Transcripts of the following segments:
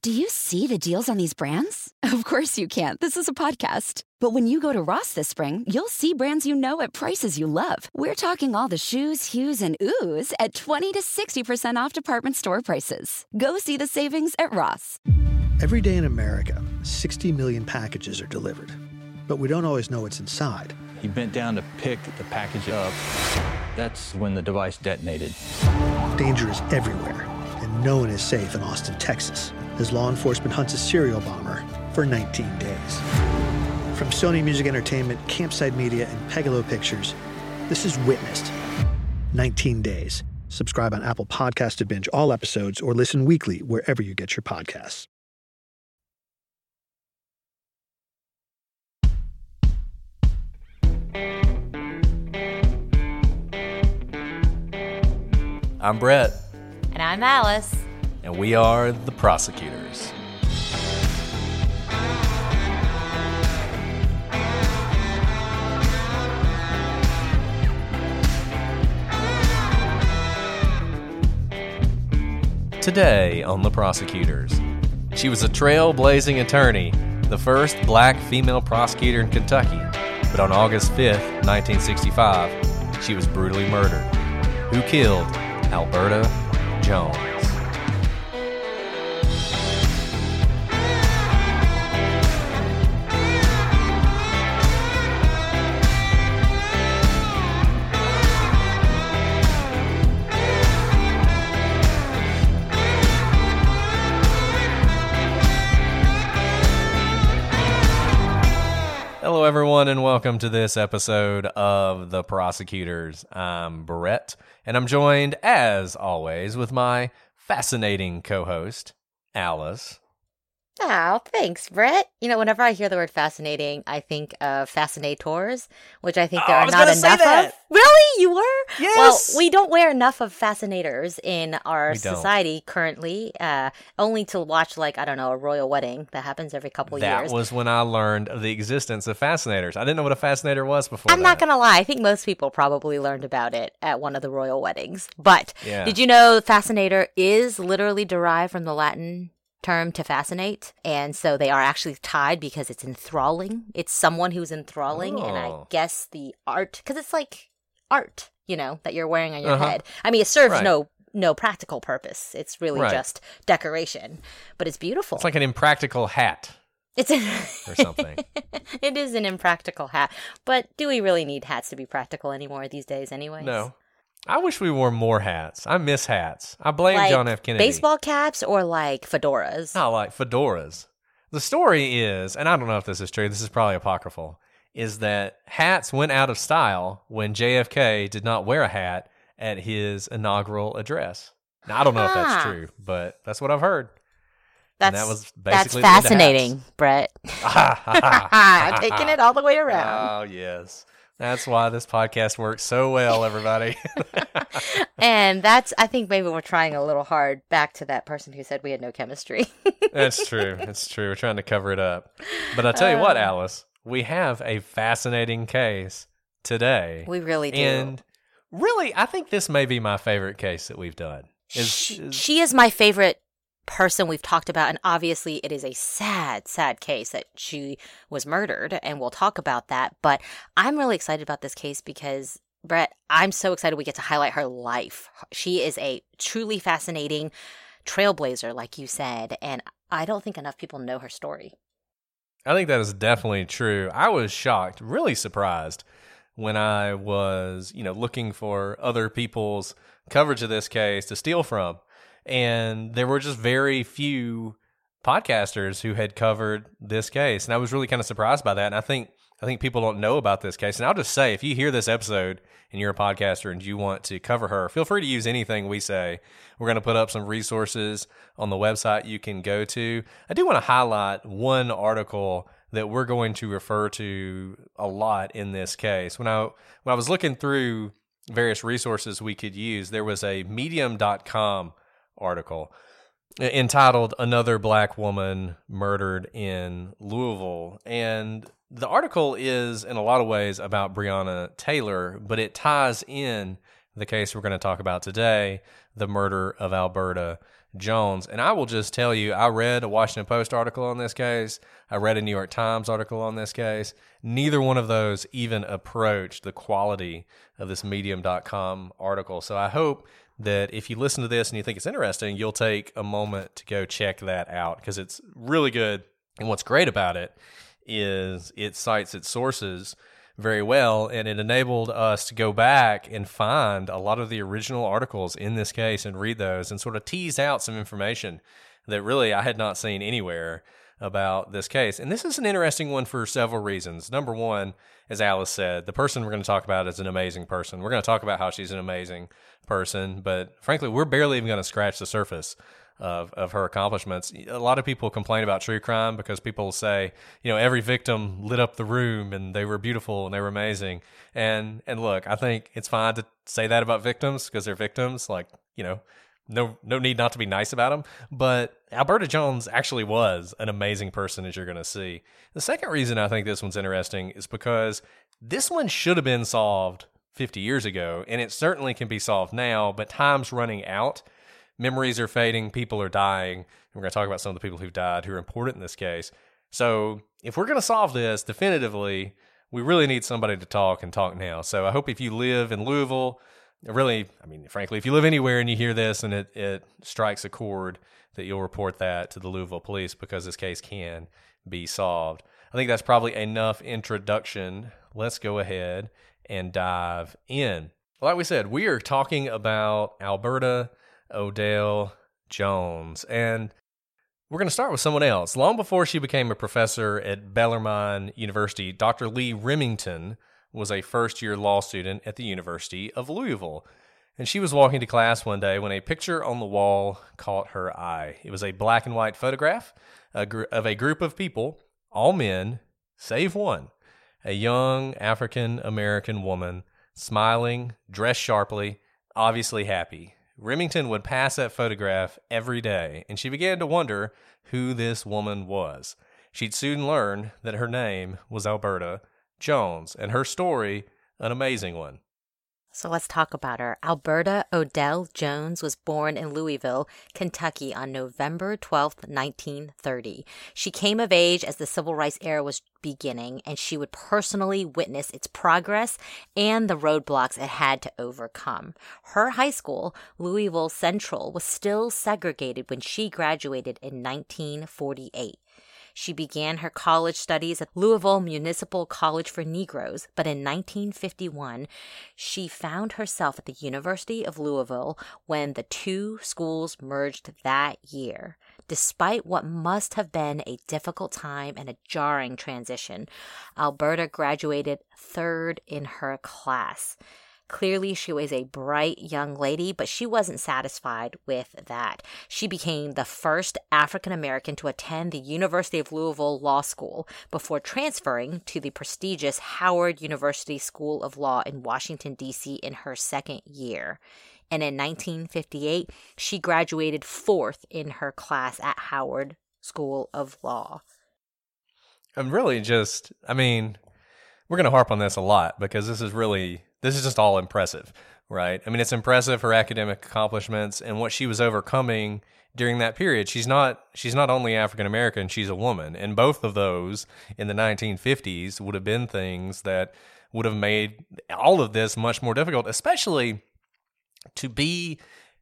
Do you see the deals on these brands? Of course you can't. This is a podcast. But when you go to Ross this spring, you'll see brands you know at prices you love. We're talking all the shoes, hues, and oohs at 20 to 60% off department store prices. Go see the savings at Ross. Every day in America, 60 million packages are delivered. But we don't always know what's inside. He bent down to pick the package up. That's when the device detonated. Danger is everywhere, and no one is safe in Austin, Texas, as law enforcement hunts a serial bomber for 19 days. From Sony Music Entertainment, Campside Media, and Pegalo Pictures, this is Witnessed. 19 Days. Subscribe on Apple Podcasts to binge all episodes or listen weekly wherever you get your podcasts. I'm Brett. And I'm Alice. And we are the Prosecutors. Today on The Prosecutors, she was a trailblazing attorney, the first black female prosecutor in Kentucky. But on August 5th, 1965, she was brutally murdered. Who killed Alberta Jones? Hello, everyone, and welcome to this episode of The Prosecutors. I'm Brett, and I'm joined, as always, with my fascinating co-host, Alice. Oh, thanks, Brett. You know, whenever I hear the word fascinating, I think of fascinators, which I think there are not enough of. Really? You were? Yes! Well, we don't wear enough of fascinators in our society currently, only to watch, like, I don't know, a royal wedding that happens every couple years. That was when I learned of the existence of fascinators. I didn't know what a fascinator was before I'm not going to lie. I think most people probably learned about it at one of the royal weddings. But Did you know fascinator is literally derived from the Latin term to fascinate, and so they are actually tied because it's enthralling. It's someone who's enthralling, and I guess the art, because it's like art, you know, that you're wearing on your head. I mean, it serves no practical purpose. It's really just decoration, but it's beautiful. It's like an impractical hat. Or something. It is an impractical hat, but do we really need hats to be practical anymore these days anyways? No. I wish we wore more hats. I miss hats. I blame John F. Kennedy. Baseball caps or like fedoras? I like fedoras. The story is, and I don't know if this is true, this is probably apocryphal, is that hats went out of style when JFK did not wear a hat at his inaugural address. Now, I don't know if that's true, but that's what I've heard. That's fascinating, Brett. I'm taking it all the way around. Oh, yes. That's why this podcast works so well, everybody. And I think maybe we're trying a little hard back to that person who said we had no chemistry. That's true. It's true. We're trying to cover it up. But I tell you what, Alice, we have a fascinating case today. We really do. And really, I think this may be my favorite case that we've done. She is my favorite person we've talked about, and obviously it is a sad case that she was murdered, and we'll talk about that. But I'm really excited about this case because, Brett, I'm so excited we get to highlight her life. She is a truly fascinating trailblazer, like you said, and I don't think enough people know her story. I think that is definitely true. I was shocked, really surprised when I was, looking for other people's coverage of this case to steal from. And there were just very few podcasters who had covered this case. And I was really kind of surprised by that. And I think people don't know about this case. And I'll just say, if you hear this episode and you're a podcaster and you want to cover her, feel free to use anything we say. We're going to put up some resources on the website you can go to. I do want to highlight one article that we're going to refer to a lot in this case. When I was looking through various resources we could use, there was a medium.com article entitled "Another Black Woman Murdered in Louisville." And the article is in a lot of ways about Breonna Taylor, but it ties in the case we're going to talk about today, the murder of Alberta Jones. And I will just tell you, I read a Washington Post article on this case. I read a New York Times article on this case. Neither one of those even approached the quality of this Medium.com article. So I hope that if you listen to this and you think it's interesting, you'll take a moment to go check that out because it's really good. And what's great about it is it cites its sources very well, and it enabled us to go back and find a lot of the original articles in this case and read those and sort of tease out some information that really I had not seen anywhere about this case. And this is an interesting one for several reasons. Number one, as Alice said, the person we're going to talk about is an amazing person. We're going to talk about how she's an amazing person, but frankly, we're barely even going to scratch the surface of her accomplishments. A lot of people complain about true crime because people say, every victim lit up the room and they were beautiful and they were amazing. And look, I think it's fine to say that about victims because they're victims. Like, no need not to be nice about them. But Alberta Jones actually was an amazing person, as you're going to see. The second reason I think this one's interesting is because this one should have been solved 50 years ago, and it certainly can be solved now, but time's running out. Memories are fading, people are dying, and we're going to talk about some of the people who've died who are important in this case. So if we're going to solve this definitively, we really need somebody to talk and talk now. So I hope if you live in Louisville, frankly, if you live anywhere and you hear this and it strikes a chord, that you'll report that to the Louisville police because this case can be solved. I think that's probably enough introduction. Let's go ahead and dive in. Like we said, we are talking about Alberta Odell Jones, and we're going to start with someone else. Long before she became a professor at Bellarmine University, Dr. Lee Remington was a first-year law student at the University of Louisville, and she was walking to class one day when a picture on the wall caught her eye. It was a black and white photograph of a group of people, all men, save one, a young African-American woman, smiling, dressed sharply, obviously happy. Remington would pass that photograph every day, and she began to wonder who this woman was. She'd soon learn that her name was Alberta Jones, and her story, an amazing one. So let's talk about her. Alberta Odell Jones was born in Louisville, Kentucky on November 12th, 1930. She came of age as the Civil Rights era was beginning, and she would personally witness its progress and the roadblocks it had to overcome. Her high school, Louisville Central, was still segregated when she graduated in 1948. She began her college studies at Louisville Municipal College for Negroes, but in 1951, she found herself at the University of Louisville when the two schools merged that year. Despite what must have been a difficult time and a jarring transition, Alberta graduated third in her class. Clearly, she was a bright young lady, but she wasn't satisfied with that. She became the first African American to attend the University of Louisville Law School before transferring to the prestigious Howard University School of Law in Washington, D.C. in her second year. And in 1958, she graduated fourth in her class at Howard School of Law. I'm really we're going to harp on this a lot because this is just all impressive, right? I mean, it's impressive, her academic accomplishments and what she was overcoming during that period. She's not only African American, she's a woman. And both of those in the 1950s would have been things that would have made all of this much more difficult, especially to be,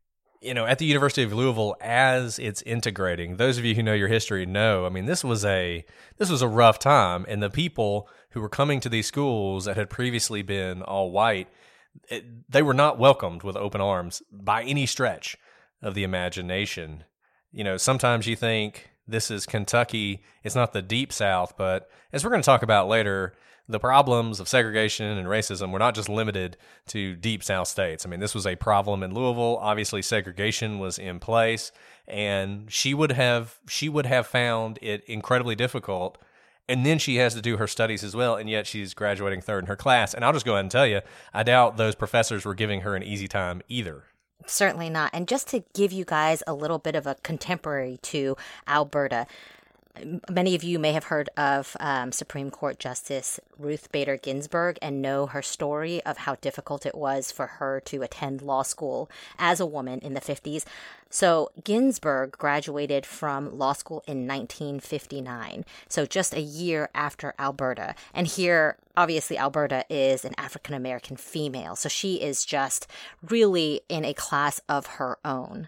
at the University of Louisville as it's integrating. Those of you who know your history know, this was a rough time, and the people who were coming to these schools that had previously been all white, they were not welcomed with open arms by any stretch of the imagination. Sometimes you think this is Kentucky, it's not the deep South, but as we're going to talk about later, the problems of segregation and racism were not just limited to deep South states. This was a problem in Louisville. Obviously, segregation was in place, and she would have found it incredibly difficult. And then she has to do her studies as well, and yet she's graduating third in her class. And I'll just go ahead and tell you, I doubt those professors were giving her an easy time either. Certainly not. And just to give you guys a little bit of a contemporary to Alberta, Many of you may have heard of Supreme Court Justice Ruth Bader Ginsburg and know her story of how difficult it was for her to attend law school as a woman in the 50s. So Ginsburg graduated from law school in 1959, so just a year after Alberta. And here, obviously, Alberta is an African-American female, so she is just really in a class of her own.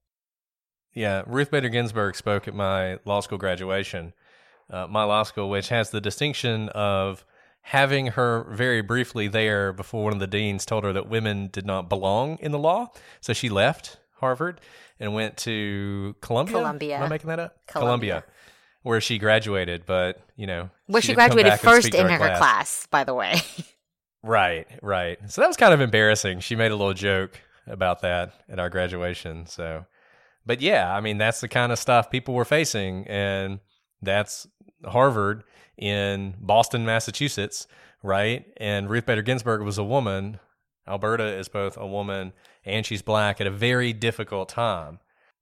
Yeah, Ruth Bader Ginsburg spoke at my law school graduation. My law school, which has the distinction of having her very briefly there before one of the deans told her that women did not belong in the law. So she left Harvard and went to Columbia. Am I making that up? Columbia, where she graduated, but, where she graduated first in her class, by the way. Right. So that was kind of embarrassing. She made a little joke about that at our graduation, so... But yeah, I mean, that's the kind of stuff people were facing, and that's Harvard in Boston, Massachusetts, right? And Ruth Bader Ginsburg was a woman. Alberta is both a woman and she's black at a very difficult time.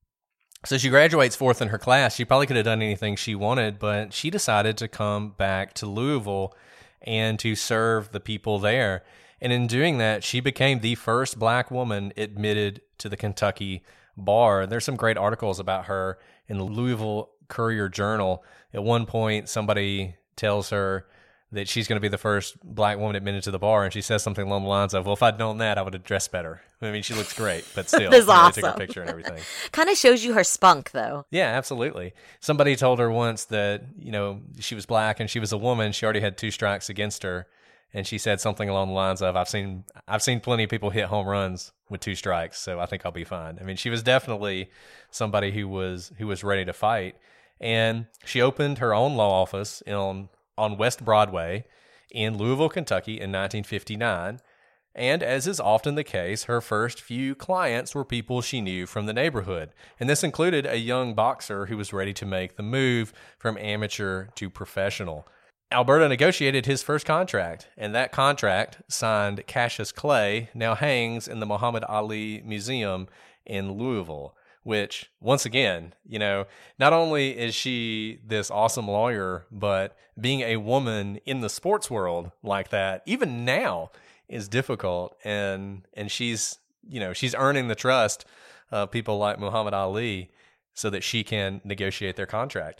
So she graduates fourth in her class. She probably could have done anything she wanted, but she decided to come back to Louisville and to serve the people there. And in doing that, she became the first black woman admitted to the Kentucky bar. There's some great articles about her in the Louisville Courier-Journal. At one point, somebody tells her that she's going to be the first black woman admitted to the bar, and she says something along the lines of, well, if I'd known that, I would have dressed better. I mean, she looks great, but still. That's awesome. They took her picture and everything. Kind of shows you her spunk, though. Yeah, absolutely. Somebody told her once that, she was black and she was a woman. She already had 2 strikes against her. And she said something along the lines of, I've seen plenty of people hit home runs with 2 strikes, so I think I'll be fine. I mean, she was definitely somebody who was ready to fight. And she opened her own law office on West Broadway in Louisville, Kentucky in 1959. And as is often the case, her first few clients were people she knew from the neighborhood. And this included a young boxer who was ready to make the move from amateur to professional. Alberta negotiated his first contract, and that contract, signed Cassius Clay, now hangs in the Muhammad Ali Museum in Louisville, which, once again, not only is she this awesome lawyer, but being a woman in the sports world like that, even now, is difficult, and she's earning the trust of people like Muhammad Ali so that she can negotiate their contract.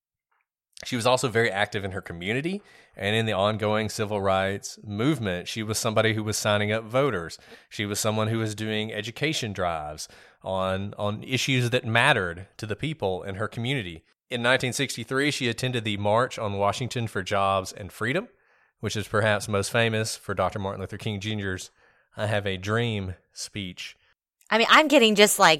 She was also very active in her community and in the ongoing civil rights movement. She was somebody who was signing up voters. She was someone who was doing education drives on issues that mattered to the people in her community. In 1963, she attended the March on Washington for Jobs and Freedom, which is perhaps most famous for Dr. Martin Luther King Jr.'s I Have a Dream speech. I mean, I'm getting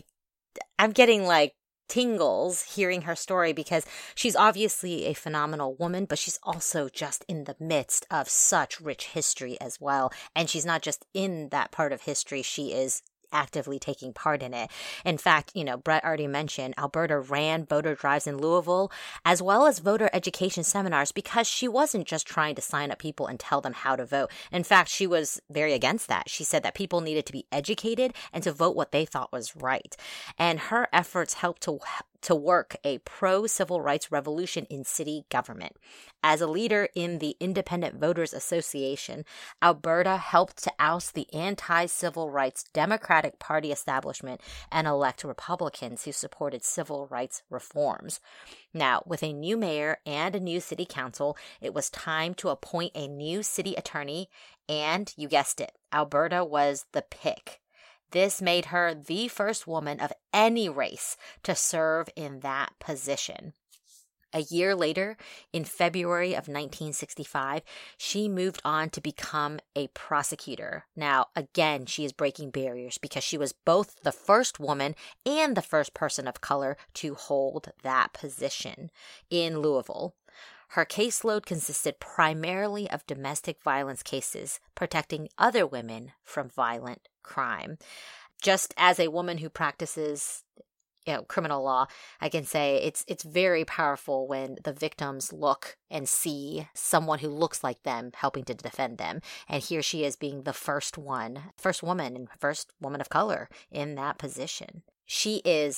tingles hearing her story because she's obviously a phenomenal woman, but she's also just in the midst of such rich history as well. And she's not just in that part of history, she is actively taking part in it. In fact, Brett already mentioned Alberta ran voter drives in Louisville as well as voter education seminars because she wasn't just trying to sign up people and tell them how to vote. In fact, she was very against that. She said that people needed to be educated and to vote what they thought was right. And her efforts helped to work a pro-civil rights revolution in city government. As a leader in the Independent Voters Association, Alberta helped to oust the anti-civil rights Democratic Party establishment and elect Republicans who supported civil rights reforms. Now, with a new mayor and a new city council, it was time to appoint a new city attorney, and you guessed it, Alberta was the pick. This made her the first woman of any race to serve in that position. A year later, in February of 1965, she moved on to become a prosecutor. Now, again, she is breaking barriers because she was both the first woman and the first person of color to hold that position in Louisville. Her caseload consisted primarily of domestic violence cases, protecting other women from violent crime. Just as a woman who practices criminal law, I can say it's very powerful when the victims look and see someone who looks like them helping to defend them. And here she is being the first woman and first woman of color in that position. She is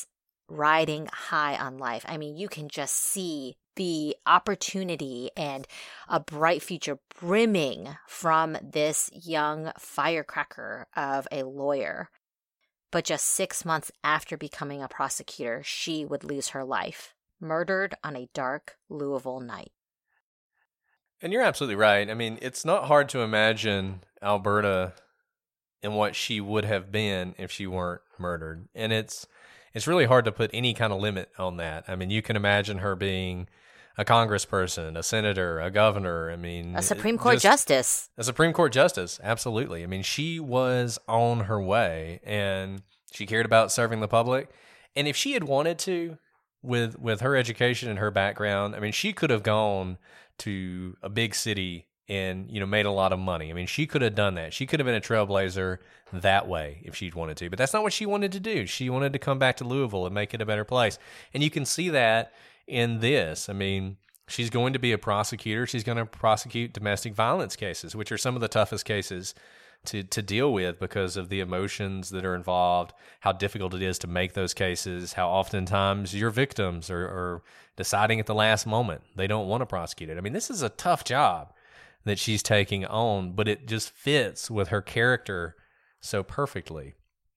riding high on life. I mean, you can just see the opportunity and a bright future brimming from this young firecracker of a lawyer. But just 6 months after becoming a prosecutor, she would lose her life, murdered on a dark Louisville night. And you're absolutely right. I mean, it's not hard to imagine Alberta and what she would have been if she weren't murdered. And it's really hard to put any kind of limit on that. I mean, you can imagine her being a congressperson, a senator, a governor. I mean, a Supreme Court justice. A Supreme Court justice, absolutely. I mean, she was on her way, and she cared about serving the public. And if she had wanted to, with her education and her background, I mean, she could have gone to a big city and, made a lot of money. I mean, she could have done that. She could have been a trailblazer that way if she'd wanted to. But that's not what she wanted to do. She wanted to come back to Louisville and make it a better place. And you can see that in this. I mean, she's going to be a prosecutor. She's going to prosecute domestic violence cases, which are some of the toughest cases to deal with because of the emotions that are involved, how difficult it is to make those cases, how oftentimes your victims are deciding at the last moment. They don't want to prosecute it. I mean, this is a tough job that she's taking on, but it just fits with her character so perfectly.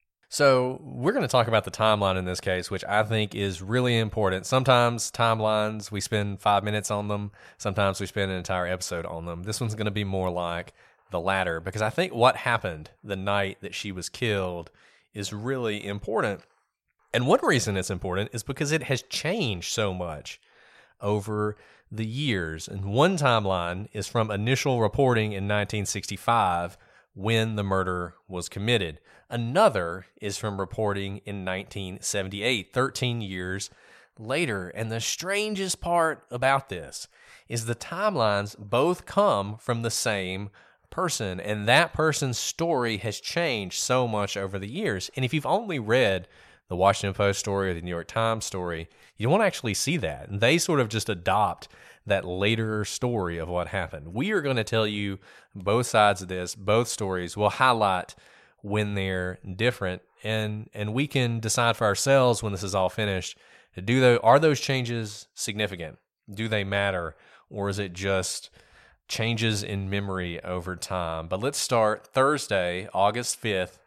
So we're going to talk about the timeline in this case, which I think is really important. Sometimes timelines, we spend 5 minutes on them. Sometimes we spend an entire episode on them. This one's going to be more like the latter, because I think what happened the night that she was killed is really important. And one reason it's important is because it has changed so much over the years. And one timeline is from initial reporting in 1965 when the murder was committed. Another is from reporting in 1978, 13 years later. And the strangest part about this is the timelines both come from the same person, and that person's story has changed so much over the years. And if you've only read the Washington Post story or the New York Times story, you won't actually see that. And they sort of just adopt that later story of what happened. We are going to tell you both sides of this, both stories. We'll highlight when they're different, and we can decide for ourselves when this is all finished, are those changes significant? Do they matter? Or is it just changes in memory over time? But let's start Thursday, August 5th,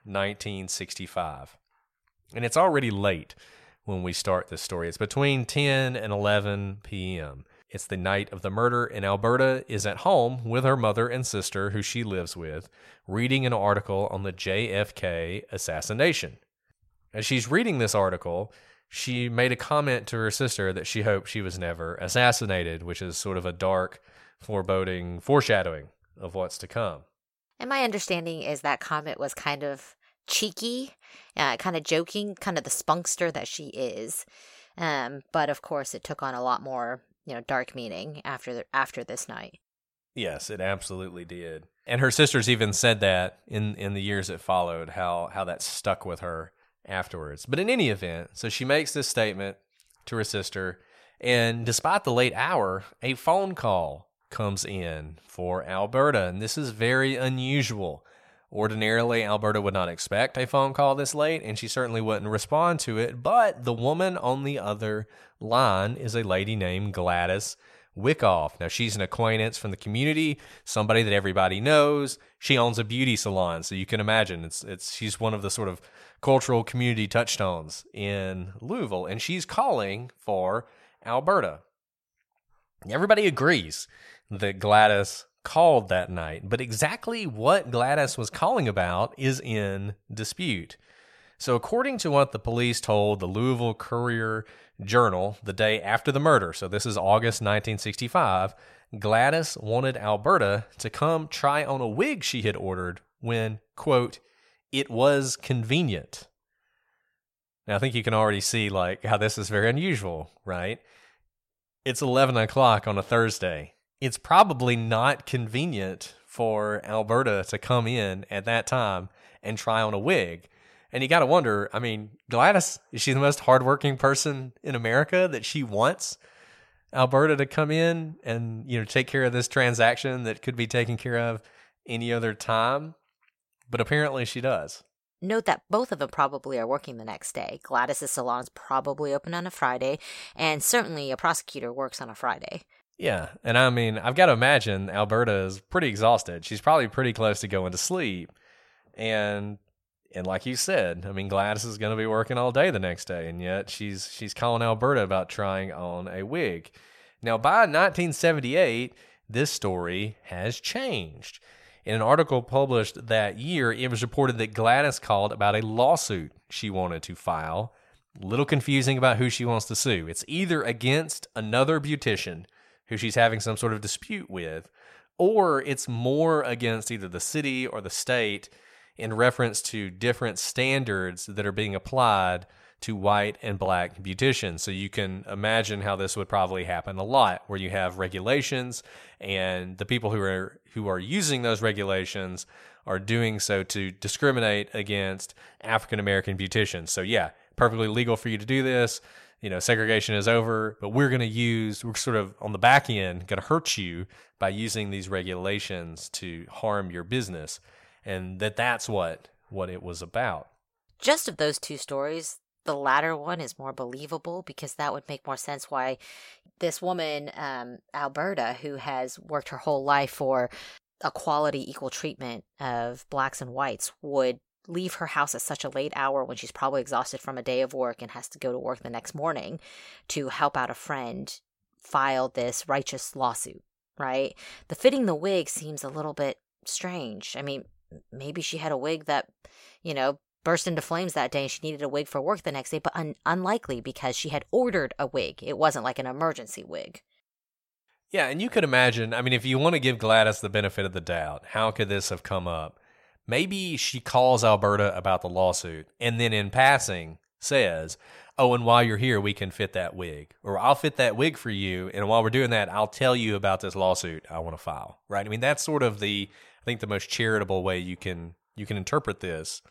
1965. And it's already late when we start this story. It's between 10 and 11 p.m. It's the night of the murder, and Alberta is at home with her mother and sister, who she lives with, reading an article on the JFK assassination. As she's reading this article, she made a comment to her sister that she hoped she was never assassinated, which is sort of a dark, foreboding foreshadowing of what's to come. And my understanding is that comment was kind of cheeky, kind of joking, kind of the spunkster that she is. But of course, it took on a lot more, dark meaning after this night. Yes, it absolutely did. And her sisters even said that in the years that followed, how that stuck with her afterwards. But in any event, so she makes this statement to her sister, and despite the late hour, a phone call comes in for Alberta, and this is very unusual. Ordinarily, Alberta would not expect a phone call this late, and she certainly wouldn't respond to it, but the woman on the other line is a lady named Gladys Wickoff. Now, she's an acquaintance from the community, somebody that everybody knows. She owns a beauty salon, so you can imagine she's one of the sort of cultural community touchstones in Louisville, and she's calling for Alberta. Everybody agrees that Gladys called that night, but exactly what Gladys was calling about is in dispute. So according to what the police told the Louisville Courier-Journal the day after the murder, so this is August 1965, Gladys wanted Alberta to come try on a wig she had ordered when, quote, it was convenient. Now I think you can already see how this is very unusual, right? It's 11 o'clock on a Thursday. It's probably not convenient for Alberta to come in at that time and try on a wig. And you got to wonder, I mean, Gladys, is she the most hardworking person in America that she wants Alberta to come in and, take care of this transaction that could be taken care of any other time? But apparently she does. note that both of them probably are working the next day. Gladys's salon is probably open on a Friday, and certainly a prosecutor works on a Friday. Yeah, and I mean, I've got to imagine Alberta is pretty exhausted. She's probably pretty close to going to sleep. And like you said, I mean, Gladys is going to be working all day the next day, and yet she's calling Alberta about trying on a wig. Now, by 1978, this story has changed. In an article published that year, it was reported that Gladys called about a lawsuit she wanted to file. A little confusing about who she wants to sue. It's either against another beautician who she's having some sort of dispute with, or it's more against either the city or the state in reference to different standards that are being applied to white and black beauticians. So you can imagine how this would probably happen a lot, where you have regulations and the people who are using those regulations are doing so to discriminate against African American beauticians. So yeah, perfectly legal for you to do this. You know, segregation is over, but we're sort of on the back end going to hurt you by using these regulations to harm your business. And that's what it was about. Just of those two stories, the latter one is more believable, because that would make more sense why this woman, Alberta, who has worked her whole life for equality, equal treatment of blacks and whites, would leave her house at such a late hour when she's probably exhausted from a day of work and has to go to work the next morning to help out a friend file this righteous lawsuit, right? The fitting the wig seems a little bit strange. I mean, maybe she had a wig that, burst into flames that day and she needed a wig for work the next day, but unlikely, because she had ordered a wig. It wasn't like an emergency wig. Yeah, and you could imagine, I mean, if you want to give Gladys the benefit of the doubt, how could this have come up? Maybe she calls Alberta about the lawsuit and then in passing says, oh, and while you're here, we can fit that wig. Or I'll fit that wig for you, and while we're doing that, I'll tell you about this lawsuit I want to file, right? I mean, that's sort of the most charitable way you can interpret this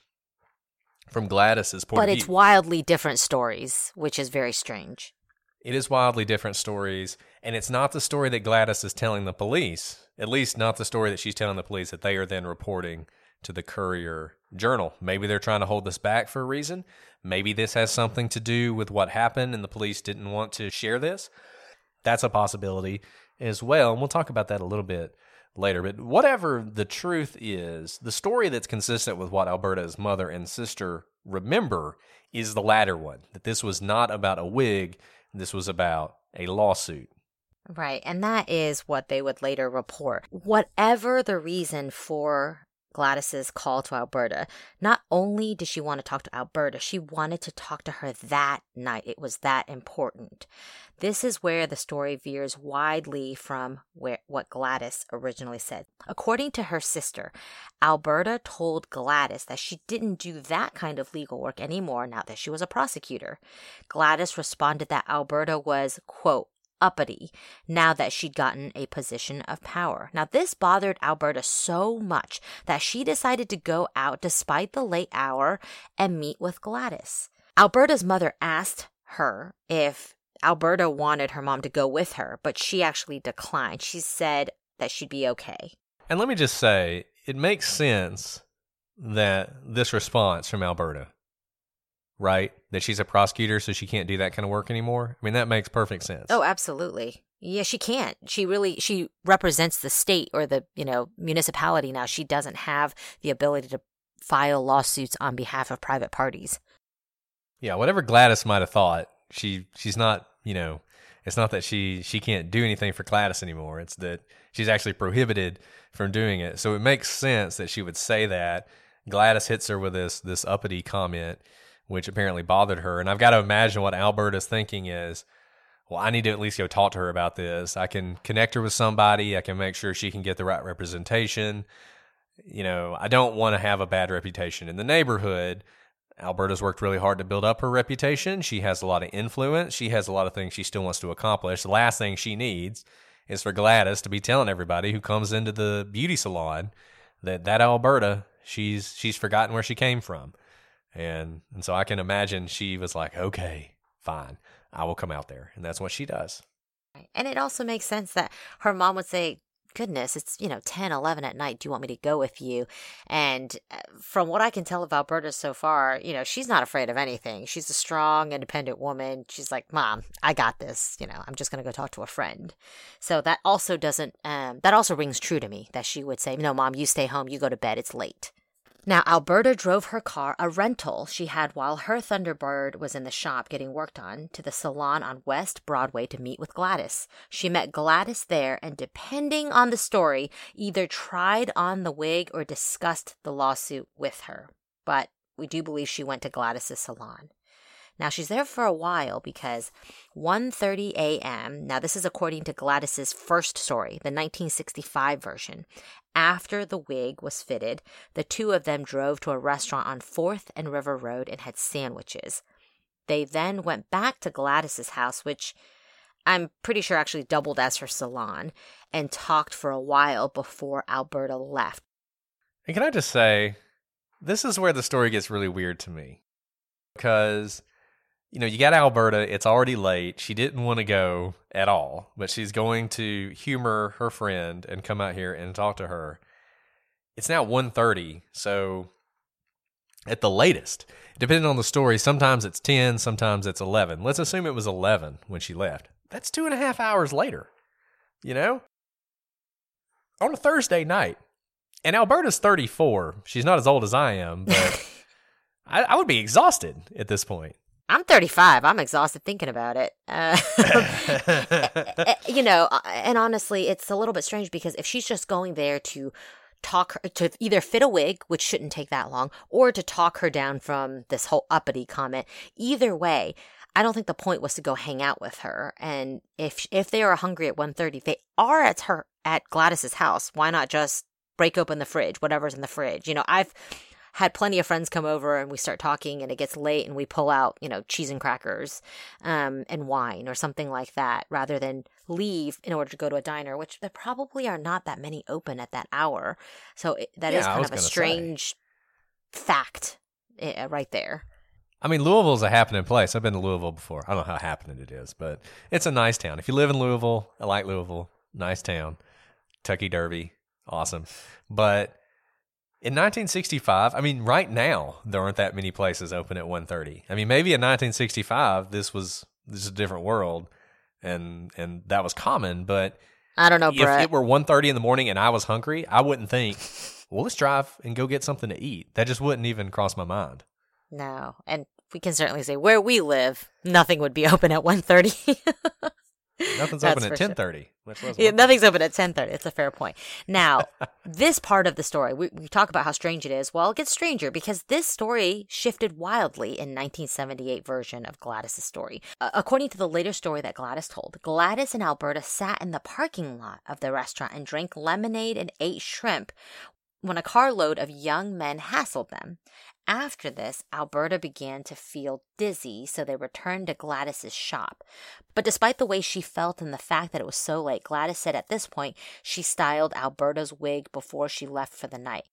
from Gladys's point of view. But it's wildly different stories, which is very strange. It is wildly different stories, and it's not the story that Gladys is telling the police, at least not the story that she's telling the police that they are then reporting to the Courier-Journal. Maybe they're trying to hold this back for a reason. Maybe this has something to do with what happened and the police didn't want to share this. That's a possibility as well, and we'll talk about that a little bit later. But whatever the truth is, the story that's consistent with what Alberta's mother and sister remember is the latter one, that this was not about a wig, this was about a lawsuit. Right, and that is what they would later report. Whatever the reason for Gladys's call to Alberta, not only did she want to talk to Alberta, she wanted to talk to her that night. It was that important. This is where the story veers widely from what Gladys originally said. According to her sister, Alberta told Gladys that she didn't do that kind of legal work anymore now that she was a prosecutor. Gladys responded that Alberta was, quote, uppity now that she'd gotten a position of power. Now, this bothered Alberta so much that she decided to go out despite the late hour and meet with Gladys. Alberta's mother asked her if Alberta wanted her mom to go with her, but she actually declined. She said that she'd be okay. And let me just say, it makes sense that this response from Alberta, right? That she's a prosecutor, so she can't do that kind of work anymore. I mean, that makes perfect sense. Oh, absolutely. Yeah, she can't. She represents the state or the, municipality now. She doesn't have the ability to file lawsuits on behalf of private parties. Yeah, whatever Gladys might have thought, she's not, it's not that she can't do anything for Gladys anymore. It's that she's actually prohibited from doing it. So it makes sense that she would say that. Gladys hits her with this uppity comment, which apparently bothered her. And I've got to imagine what Alberta's thinking is, well, I need to at least go talk to her about this. I can connect her with somebody. I can make sure she can get the right representation. I don't want to have a bad reputation in the neighborhood. Alberta's worked really hard to build up her reputation. She has a lot of influence. She has a lot of things she still wants to accomplish. The last thing she needs is for Gladys to be telling everybody who comes into the beauty salon that Alberta, she's forgotten where she came from. And so I can imagine she was like, okay, fine, I will come out there. And that's what she does. And it also makes sense that her mom would say, goodness, it's, 10, 11 at night. Do you want me to go with you? And from what I can tell of Alberta so far, she's not afraid of anything. She's a strong, independent woman. She's like, Mom, I got this. I'm just going to go talk to a friend. So that also that also rings true to me, that she would say, no, Mom, you stay home. You go to bed. It's late. Now, Alberta drove her car, a rental she had while her Thunderbird was in the shop getting worked on, to the salon on West Broadway to meet with Gladys. She met Gladys there and, depending on the story, either tried on the wig or discussed the lawsuit with her. But we do believe she went to Gladys's salon. Now, she's there for a while because 1:30 a.m., now this is according to Gladys's first story, the 1965 version. After the wig was fitted, the two of them drove to a restaurant on 4th and River Road and had sandwiches. They then went back to Gladys's house, which I'm pretty sure actually doubled as her salon, and talked for a while before Alberta left. And can I just say, this is where the story gets really weird to me. Because, you got Alberta, it's already late, she didn't want to go at all, but she's going to humor her friend and come out here and talk to her. It's now 1:30, so at the latest, depending on the story, sometimes it's 10, sometimes it's 11. Let's assume it was 11 when she left. That's 2.5 hours later, on a Thursday night. And Alberta's 34. She's not as old as I am, but I would be exhausted at this point. I'm 35. I'm exhausted thinking about it. And honestly, it's a little bit strange because if she's just going there to either fit a wig, which shouldn't take that long, or to talk her down from this whole uppity comment, either way, I don't think the point was to go hang out with her. And if they are hungry at 1:30, they are at Gladys's house. Why not just break open the fridge, whatever's in the fridge? I've had plenty of friends come over and we start talking and it gets late and we pull out, cheese and crackers and wine or something like that, rather than leave in order to go to a diner, which there probably are not that many open at that hour. So that is kind of a strange fact right there. I mean, Louisville's a happening place. I've been to Louisville before. I don't know how happening it is, but it's a nice town. If you live in Louisville, I like Louisville. Nice town. Kentucky Derby. Awesome. But in 1965, right now, there aren't that many places open at 1:30. Maybe in 1965, this is a different world, and that was common, but I don't know, Brett. If it were 1:30 in the morning and I was hungry, I wouldn't think, well, let's drive and go get something to eat. That just wouldn't even cross my mind. No, and we can certainly say where we live, nothing would be open at 1:30. Nothing's open at 10:30. Nothing's open at 10:30. It's a fair point. Now, this part of the story, we talk about how strange it is. Well, it gets stranger because this story shifted wildly in 1978 version of Gladys's story. According to the later story that Gladys told, Gladys and Alberta sat in the parking lot of the restaurant and drank lemonade and ate shrimp when a carload of young men hassled them. After this, Alberta began to feel dizzy, so they returned to Gladys's shop. But despite the way she felt and the fact that it was so late, Gladys said at this point she styled Alberta's wig before she left for the night.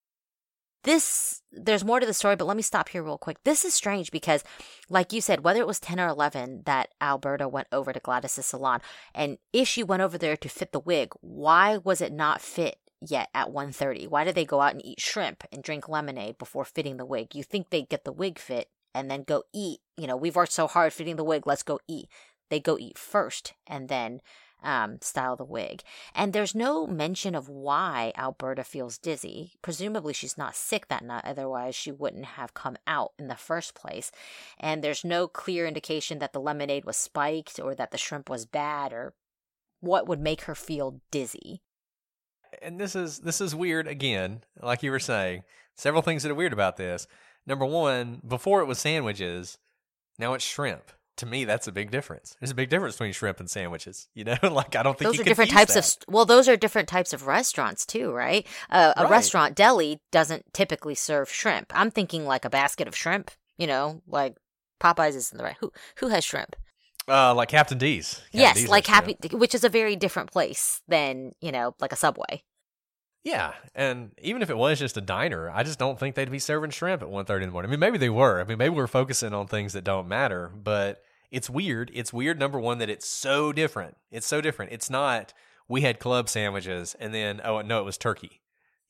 There's more to the story, but let me stop here real quick. This is strange because, like you said, whether it was 10 or 11 that Alberta went over to Gladys's salon, and if she went over there to fit the wig, why was it not fit yet at 1:30? Why did they go out and eat shrimp and drink lemonade before fitting the wig? You think they'd get the wig fit and then go eat. We've worked so hard fitting the wig, let's go eat. They go eat first and then style the wig. And there's no mention of why Alberta feels dizzy. Presumably she's not sick that night, otherwise she wouldn't have come out in the first place. And there's no clear indication that the lemonade was spiked or that the shrimp was bad or what would make her feel dizzy. And this is weird again, like you were saying. Several things that are weird about this. Number one, before it was sandwiches, now it's shrimp. To me, that's a big difference. There's a big difference between shrimp and sandwiches. I don't think those are different types of. Those are different types of restaurants too, right? Right. A restaurant deli doesn't typically serve shrimp. I'm thinking like a basket of shrimp. Like Popeyes isn't the right. Who has shrimp? Like Captain D's. Yes, like which is a very different place than, like a Subway. Yeah, and even if it was just a diner, I just don't think they'd be serving shrimp at 1:30 in the morning. Maybe they were. Maybe we're focusing on things that don't matter, but it's weird. It's weird, number one, that it's so different. It's so different. It's not we had club sandwiches, and then, oh, no, it was turkey,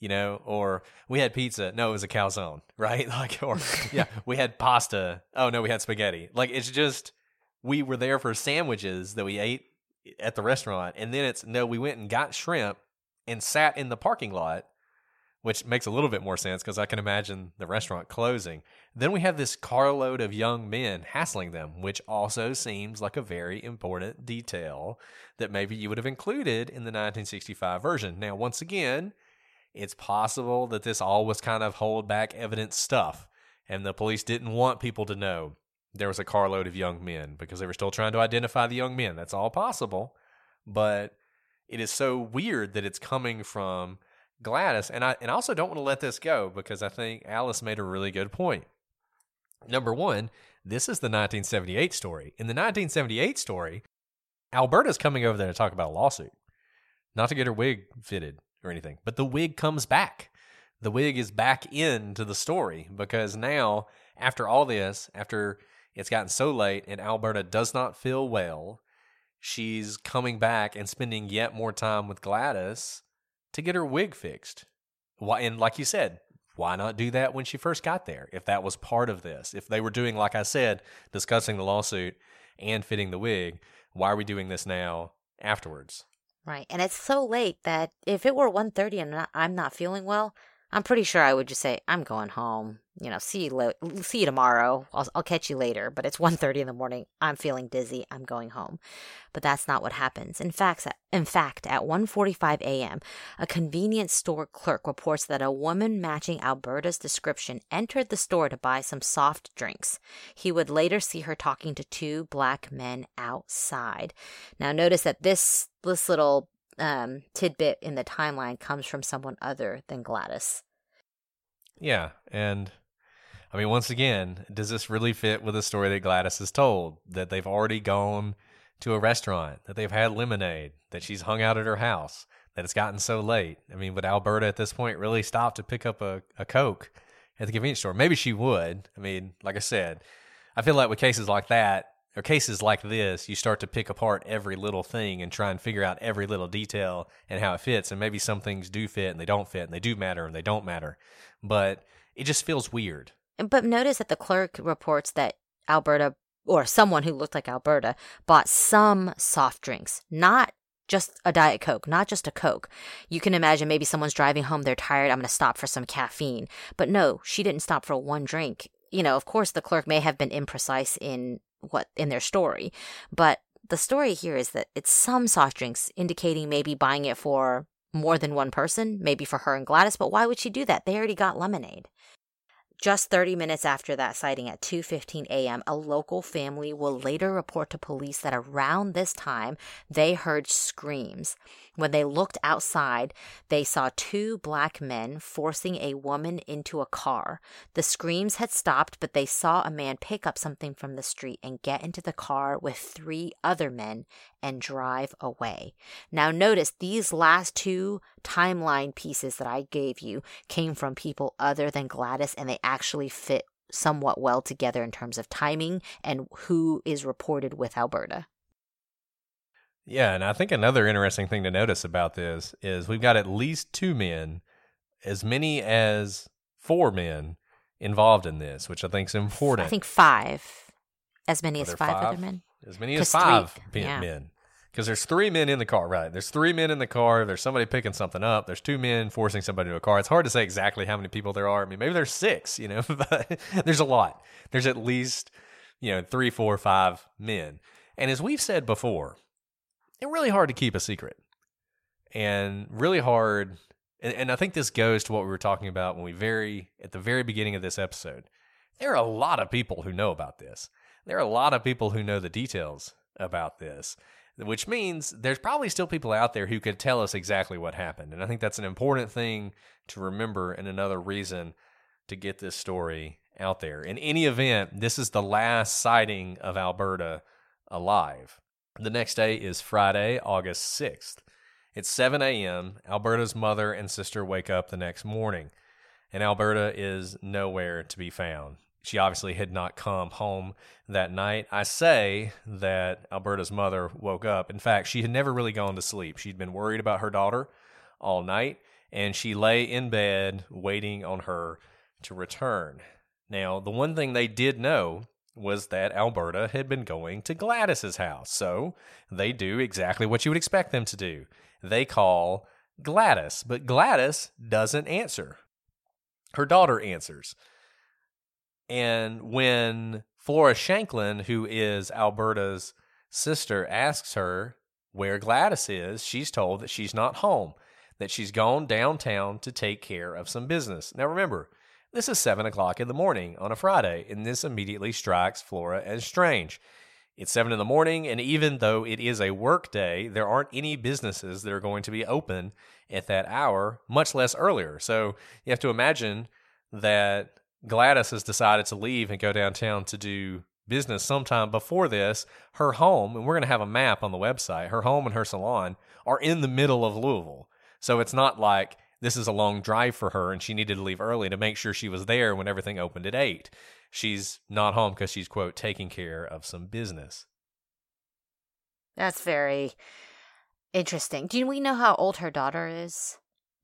or we had pizza. No, it was a calzone, right? We had pasta. Oh, no, we had spaghetti. Like, it's just, we were there for sandwiches that we ate at the restaurant. And then we went and got shrimp and sat in the parking lot, which makes a little bit more sense because I can imagine the restaurant closing. Then we have this carload of young men hassling them, which also seems like a very important detail that maybe you would have included in the 1965 version. Now, once again, it's possible that this all was kind of hold back evidence stuff, and the police didn't want people to know there was a carload of young men because they were still trying to identify the young men. That's all possible, but it is so weird that it's coming from Gladys, and I also don't want to let this go because I think Alice made a really good point. Number one, this is the 1978 story. In the 1978 story, Alberta's coming over there to talk about a lawsuit, not to get her wig fitted or anything, but the wig comes back. The wig is back into the story because now, after all this, after it's gotten so late and Alberta does not feel well, she's coming back and spending yet more time with Gladys to get her wig fixed. Why? And like you said, why not do that when she first got there? If that was part of this, if they were doing, like I said, discussing the lawsuit and fitting the wig, why are we doing this now afterwards? Right. And it's so late that if it were 1:30 and I'm not feeling well, I'm pretty sure I would just say, I'm going home. See you tomorrow. I'll catch you later. But it's 1:30 in the morning. I'm feeling dizzy. I'm going home. But that's not what happens. In fact, at 1:45 a.m., a convenience store clerk reports that a woman matching Alberta's description entered the store to buy some soft drinks. He would later see her talking to two black men outside. Now, notice that this little tidbit in the timeline comes from someone other than Gladys. Yeah, and I mean, once again, does this really fit with the story that Gladys has told? That they've already gone to a restaurant, that they've had lemonade, that she's hung out at her house, that it's gotten so late. I mean, would Alberta at this point really stop to pick up a Coke at the convenience store? Maybe she would. I mean, like I said, I feel like with cases like that, or cases like this, you start to pick apart every little thing and try and figure out every little detail and how it fits. And maybe some things do fit and they don't fit, and they do matter and they don't matter. But it just feels weird. But notice that the clerk reports that Alberta, or someone who looked like Alberta, bought some soft drinks, not just a Diet Coke, not just a Coke. You can imagine maybe someone's driving home, they're tired, I'm going to stop for some caffeine. But no, she didn't stop for one drink. Of course, the clerk may have been imprecise in their story, but the story here is that it's some soft drinks, indicating maybe buying it for more than one person, maybe for her and Gladys. But why would she do that? They already got lemonade. Just 30 minutes after that sighting at 2:15 a.m., a local family will later report to police that around this time, they heard screams. When they looked outside, they saw two black men forcing a woman into a car. The screams had stopped, but they saw a man pick up something from the street and get into the car with three other men and drive away. Now notice these last two timeline pieces that I gave you came from people other than Gladys, and they actually fit somewhat well together in terms of timing and who is reported with Alberta. Yeah, and I think another interesting thing to notice about this is we've got at least two men, as many as four men involved in this, which I think is important. I think five. As many as five other men? As many as five men. Because there's three men in the car, right? There's three men in the car. There's somebody picking something up. There's two men forcing somebody to a car. It's hard to say exactly how many people there are. I mean, maybe there's six, but there's a lot. There's at least, 3, 4, 5 men. And as we've said before, it's really hard to keep a secret. And really hard, and I think this goes to what we were talking about at the very beginning of this episode. There are a lot of people who know about this. There are a lot of people who know the details about this, which means there's probably still people out there who could tell us exactly what happened. And I think that's an important thing to remember and another reason to get this story out there. In any event, this is the last sighting of Alberta alive. The next day is Friday, August 6th. It's 7 a.m. Alberta's mother and sister wake up the next morning, and Alberta is nowhere to be found. she obviously had not come home that night. I say that Alberta's mother woke up. In fact, she had never really gone to sleep. She'd been worried about her daughter all night, and she lay in bed waiting on her to return. Now, the one thing they did know was that Alberta had been going to Gladys's house. So they do exactly what you would expect them to do. They call Gladys, but Gladys doesn't answer. Her daughter answers. And when Flora Shanklin, who is Alberta's sister, asks her where Gladys is, she's told that she's not home, that she's gone downtown to take care of some business. Now remember, this is 7 o'clock in the morning on a Friday, and this immediately strikes Flora as strange. It's 7 in the morning, and even though it is a work day, there aren't any businesses that are going to be open at that hour, much less earlier. So you have to imagine that Gladys has decided to leave and go downtown to do business sometime before this. Her home, and we're going to have a map on the website, her home and her salon are in the middle of Louisville. So it's not like this is a long drive for her and she needed to leave early to make sure she was there when everything opened at 8. She's not home because she's, quote, taking care of some business. That's very interesting. Do we know how old her daughter is?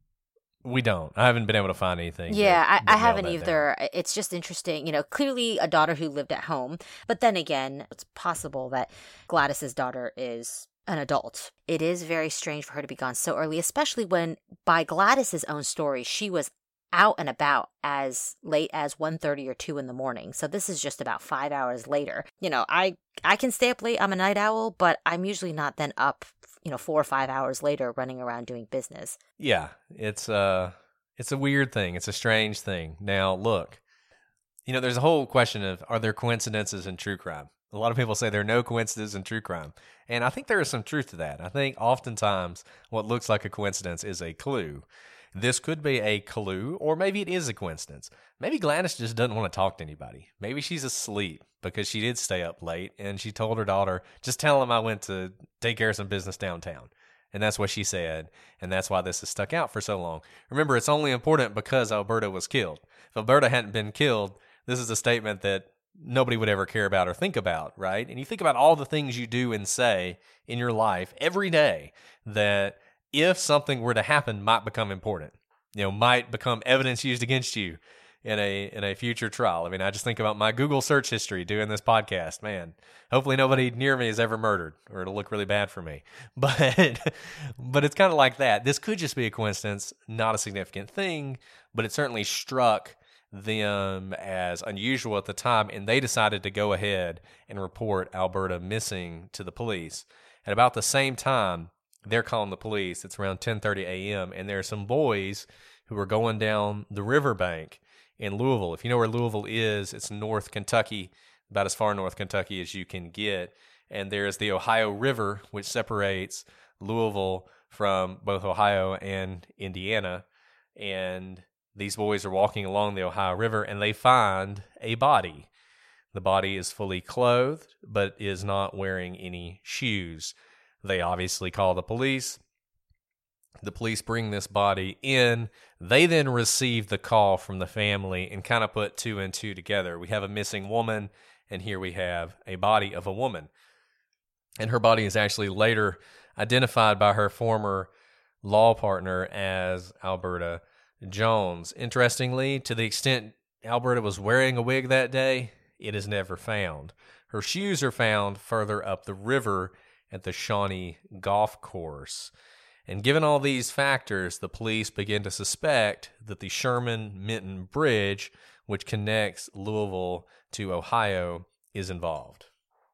We don't. I haven't been able to find anything. Yeah, I haven't either. Down. It's just interesting. Clearly a daughter who lived at home. But then again, it's possible that Gladys's daughter is an adult. It is very strange for her to be gone so early, especially when, by Gladys's own story, she was out and about as late as 1:30 or 2 in the morning. So this is just about 5 hours later. I can stay up late. I'm a night owl, but I'm usually not then up 4 or 5 hours later running around doing business. Yeah, it's a weird thing. It's a strange thing. Now, look, there's a whole question of, are there coincidences in true crime? A lot of people say there are no coincidences in true crime. And I think there is some truth to that. I think oftentimes what looks like a coincidence is a clue. This could be a clue, or maybe it is a coincidence. Maybe Gladys just doesn't want to talk to anybody. Maybe she's asleep because she did stay up late, and she told her daughter, just tell him I went to take care of some business downtown. And that's what she said, and that's why this has stuck out for so long. Remember, it's only important because Alberta was killed. If Alberta hadn't been killed, this is a statement that nobody would ever care about or think about, right? And you think about all the things you do and say in your life every day that, if something were to happen, might become important, might become evidence used against you in a future trial. I mean, I just think about my Google search history doing this podcast. Man, hopefully nobody near me is ever murdered, or it'll look really bad for me. But it's kind of like that. This could just be a coincidence, not a significant thing, but it certainly struck them as unusual at the time, and they decided to go ahead and report Alberta missing to the police. At about the same time, they're calling the police. It's around 10:30 a.m., and there are some boys who are going down the riverbank in Louisville. If you know where Louisville is, it's North Kentucky, about as far North Kentucky as you can get. And there's the Ohio River, which separates Louisville from both Ohio and Indiana. And these boys are walking along the Ohio River, and they find a body. The body is fully clothed, but is not wearing any shoes. They obviously call the police. The police bring this body in. They then receive the call from the family and kind of put 2 and 2 together. We have a missing woman, and here we have a body of a woman. And her body is actually later identified by her former law partner as Alberta Jones. Interestingly, to the extent Alberta was wearing a wig that day, it is never found. Her shoes are found further up the river at the Shawnee Golf Course. And given all these factors, the police begin to suspect that the Sherman-Minton Bridge, which connects Louisville to Ohio, is involved.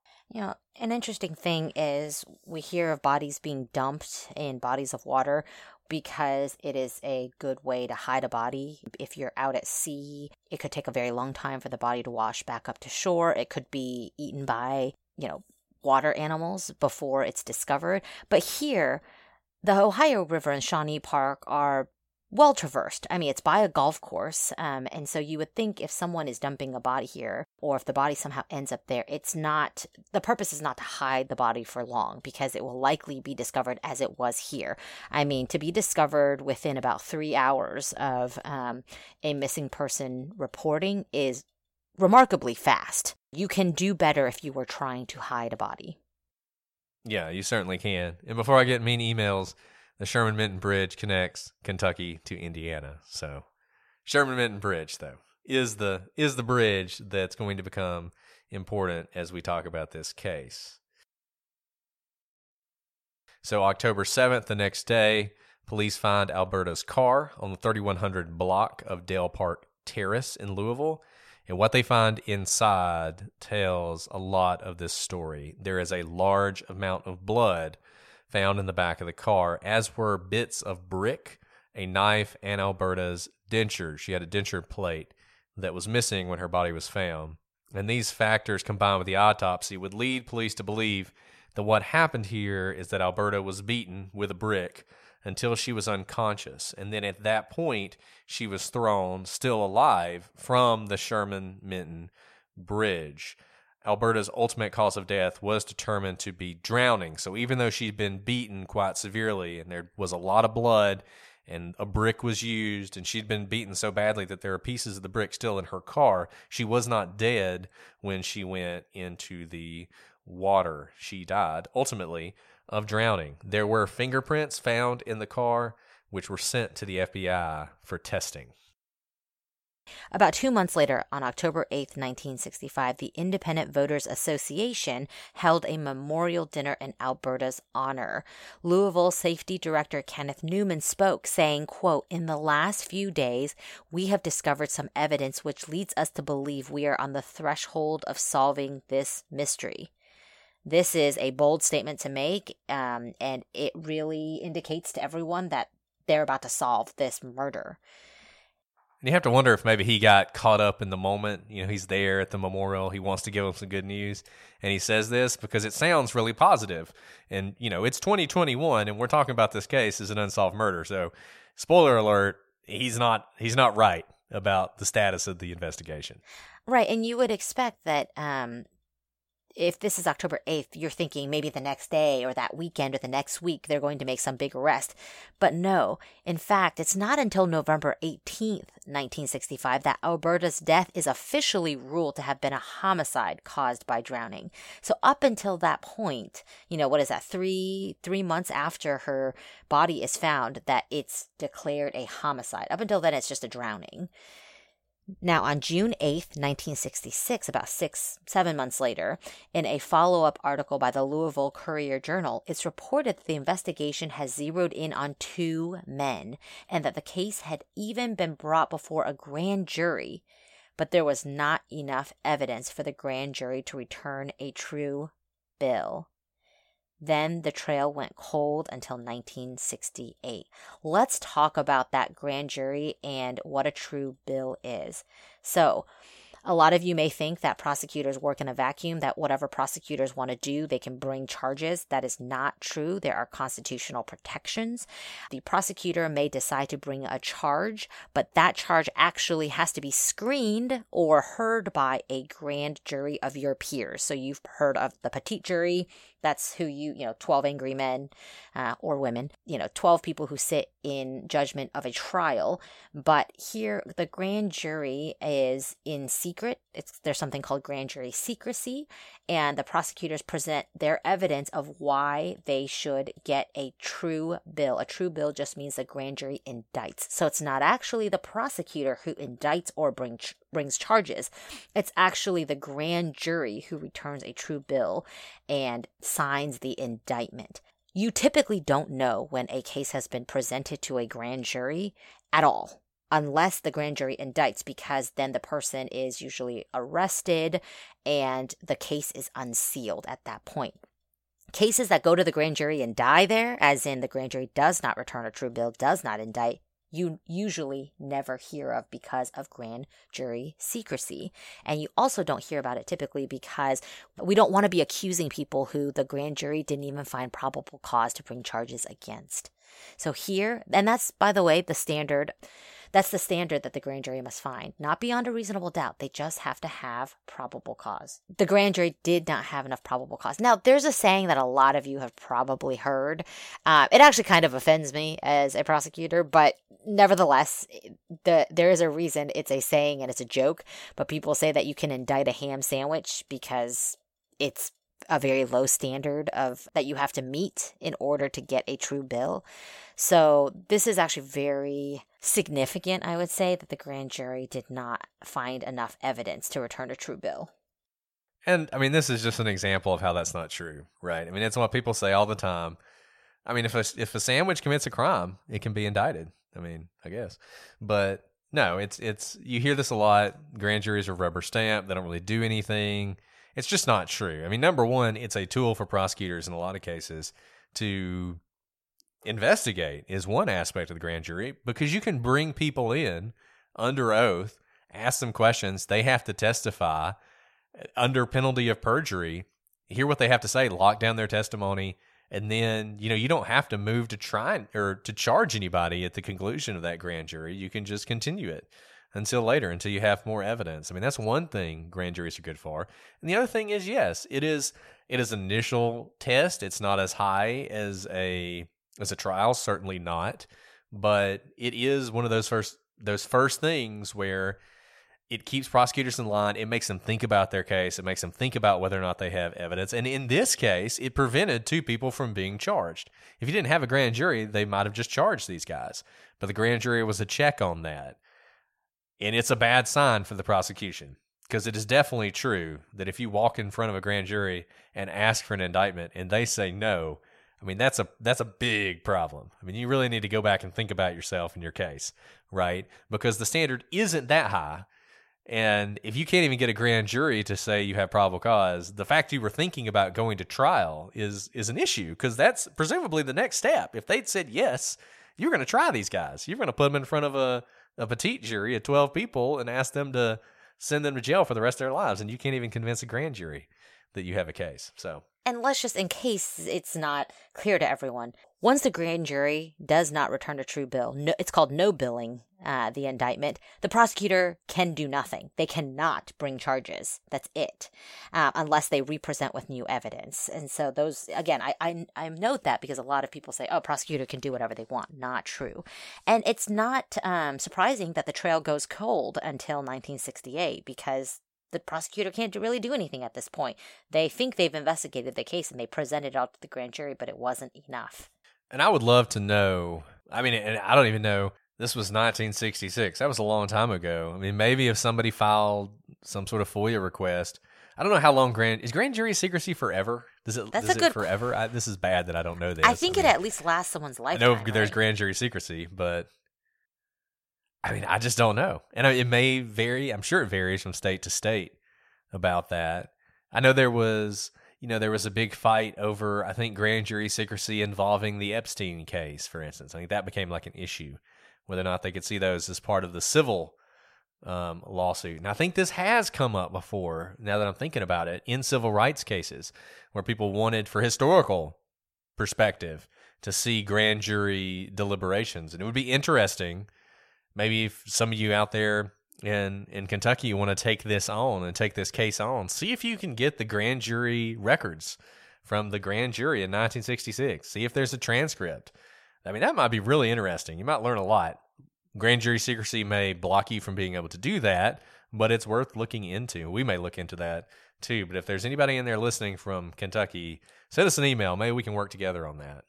An interesting thing is we hear of bodies being dumped in bodies of water because it is a good way to hide a body. If you're out at sea, it could take a very long time for the body to wash back up to shore. It could be eaten by, water animals before it's discovered. But here, the Ohio River and Shawnee Park are well traversed. I mean, it's by a golf course. And so you would think if someone is dumping a body here, or if the body somehow ends up there, the purpose is not to hide the body for long, because it will likely be discovered as it was here. I mean, to be discovered within about 3 hours of a missing person reporting is remarkably fast. You can do better if you were trying to hide a body. Yeah, you certainly can. And before I get mean emails, the Sherman-Minton Bridge connects Kentucky to Indiana. So Sherman-Minton Bridge, though, is the bridge that's going to become important as we talk about this case. So October 7th, the next day, police find Alberta's car on the 3100 block of Dale Park Terrace in Louisville. And what they find inside tells a lot of this story. There is a large amount of blood found in the back of the car, as were bits of brick, a knife, and Alberta's denture. She had a denture plate that was missing when her body was found. And these factors, combined with the autopsy, would lead police to believe that what happened here is that Alberta was beaten with a brick until she was unconscious. And then at that point, she was thrown, still alive, from the Sherman-Minton Bridge. Alberta's ultimate cause of death was determined to be drowning. So even though she'd been beaten quite severely and there was a lot of blood and a brick was used and she'd been beaten so badly that there are pieces of the brick still in her car, she was not dead when she went into the water. She died, ultimately, of drowning. There were fingerprints found in the car, which were sent to the FBI for testing. About 2 months later, on October 8th, 1965, the Independent Voters Association held a memorial dinner in Alberta's honor. Louisville Safety Director Kenneth Newman spoke, saying, quote, "In the last few days, we have discovered some evidence which leads us to believe we are on the threshold of solving this mystery." This is a bold statement to make, and it really indicates to everyone that they're about to solve this murder. And you have to wonder if maybe he got caught up in the moment. You know, he's there at the memorial. He wants to give them some good news. And he says this because it sounds really positive. And, you know, it's 2021 and we're talking about this case as an unsolved murder. So, spoiler alert, he's not right about the status of the investigation. Right. And you would expect that if this is October 8th, you're thinking maybe the next day or that weekend or the next week they're going to make some big arrest. But no, in fact, it's not until November 18th, 1965, that Alberta's death is officially ruled to have been a homicide caused by drowning. So up until that point, you know, what is that, three months after her body is found, that it's declared a homicide. Up until then, it's just a drowning. Now, on June 8th, 1966, about 7 months later, in a follow-up article by the Louisville Courier-Journal, it's reported that the investigation has zeroed in on 2 men and that the case had even been brought before a grand jury, but there was not enough evidence for the grand jury to return a true bill. Then the trail went cold until 1968. Let's talk about that grand jury and what a true bill is. So, a lot of you may think that prosecutors work in a vacuum, that whatever prosecutors want to do, they can bring charges. That is not true. There are constitutional protections. The prosecutor may decide to bring a charge, but that charge actually has to be screened or heard by a grand jury of your peers. So you've heard of the petite jury. That's who 12 angry men or women, 12 people who sit in judgment of a trial. But here, the grand jury is in secret. There's something called grand jury secrecy, and the prosecutors present their evidence of why they should get a true bill. A true bill just means the grand jury indicts. So it's not actually the prosecutor who indicts or brings charges. It's actually the grand jury who returns a true bill and signs the indictment. You typically don't know when a case has been presented to a grand jury at all, unless the grand jury indicts, because then the person is usually arrested and the case is unsealed at that point. Cases that go to the grand jury and die there, as in the grand jury does not return a true bill, does not indict, you usually never hear of because of grand jury secrecy. And you also don't hear about it typically because we don't want to be accusing people who the grand jury didn't even find probable cause to bring charges against. So here, and that's, by the way, the standard That's the standard that the grand jury must find, not beyond a reasonable doubt. They just have to have probable cause. The grand jury did not have enough probable cause. Now, there's a saying that a lot of you have probably heard. It actually kind of offends me as a prosecutor, but nevertheless, there is a reason it's a saying and it's a joke. But people say that you can indict a ham sandwich because it's a very low standard of that you have to meet in order to get a true bill. So this is actually very significant, I would say, that the grand jury did not find enough evidence to return a true bill. And I mean, this is just an example of how that's not true, right? I mean, it's what people say all the time. I mean, if a sandwich commits a crime, it can be indicted. I mean, I guess. But no, it's you hear this a lot. Grand juries are rubber stamped. They don't really do anything. It's just not true. I mean, number one, it's a tool for prosecutors in a lot of cases to investigate is one aspect of the grand jury, because you can bring people in under oath, ask them questions. They have to testify under penalty of perjury, hear what they have to say, lock down their testimony, and then, you don't have to move to try or to charge anybody at the conclusion of that grand jury. You can just continue it until later, until you have more evidence. I mean, that's one thing grand juries are good for. And the other thing is, yes, it is an initial test. It's not as high as a trial, certainly not, but it is one of those first things where it keeps prosecutors in line. It makes them think about their case. It makes them think about whether or not they have evidence. And in this case, it prevented two people from being charged. If you didn't have a grand jury, they might have just charged these guys. But the grand jury was a check on that. And it's a bad sign for the prosecution, because it is definitely true that if you walk in front of a grand jury and ask for an indictment and they say no, I mean, that's a big problem. I mean, you really need to go back and think about yourself and your case, right? Because the standard isn't that high. And if you can't even get a grand jury to say you have probable cause, the fact you were thinking about going to trial is an issue, because that's presumably the next step. If they'd said yes, you're going to try these guys. You're going to put them in front of a petite jury of 12 people and ask them to send them to jail for the rest of their lives. And you can't even convince a grand jury that you have a case. So, and let's just, in case it's not clear to everyone, once the grand jury does not return a true bill, it's called no billing the indictment, the prosecutor can do nothing. They cannot bring charges. That's it, unless they represent with new evidence. And so those, again, I note that because a lot of people say, oh, prosecutor can do whatever they want. Not true. And it's not surprising that the trail goes cold until 1968, because the prosecutor can't really do anything at this point. They think they've investigated the case and they present it out to the grand jury, but it wasn't enough. And I would love to know, I mean, and I don't even know, this was 1966. That was a long time ago. I mean, maybe if somebody filed some sort of FOIA request, I don't know how long is grand jury secrecy forever? Does it forever? This is bad that I don't know this. I think it at least lasts someone's lifetime. I know there's right? grand jury secrecy, but I mean, I just don't know. And it may vary. I'm sure it varies from state to state about that. I know there was a big fight over, I think, grand jury secrecy involving the Epstein case, for instance. I think that became like an issue, whether or not they could see those as part of the civil lawsuit. And I think this has come up before, now that I'm thinking about it, in civil rights cases, where people wanted, for historical perspective, to see grand jury deliberations. And it would be interesting, maybe if some of you out there in Kentucky want to take this on and take this case on, see if you can get the grand jury records from the grand jury in 1966. See if there's a transcript. I mean, that might be really interesting. You might learn a lot. Grand jury secrecy may block you from being able to do that, but it's worth looking into. We may look into that too. But if there's anybody in there listening from Kentucky, send us an email. Maybe we can work together on that.